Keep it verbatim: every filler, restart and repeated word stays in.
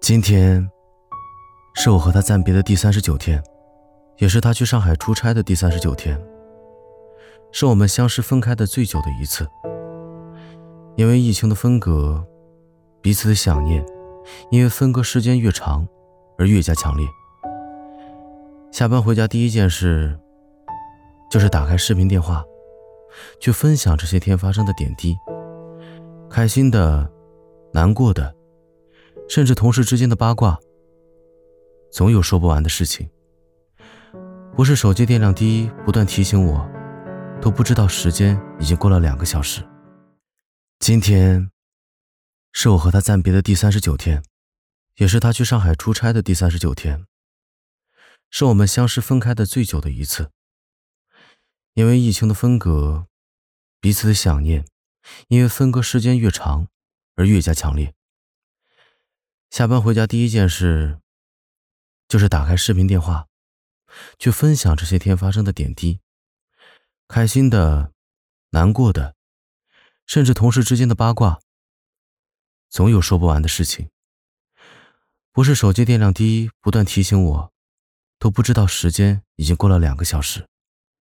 今天是我和他暂别的第三十九天，也是他去上海出差的第三十九天，是我们相识分开的最久的一次。因为疫情的分隔，彼此的想念因为分隔时间越长而越加强烈。下班回家第一件事就是打开视频电话，去分享这些天发生的点滴，开心的、难过的，甚至同事之间的八卦，总有说不完的事情。不是手机电量低不断提醒我，都不知道时间已经过了两个小时。今天是我和他暂别的第三十九天，也是他去上海出差的第三十九天，是我们相识分开的最久的一次。因为疫情的分隔，彼此的想念因为分隔时间越长而越加强烈。下班回家第一件事就是打开视频电话，去分享这些天发生的点滴，开心的、难过的，甚至同事之间的八卦，总有说不完的事情。不是手机电量低不断提醒我，都不知道时间已经过了两个小时。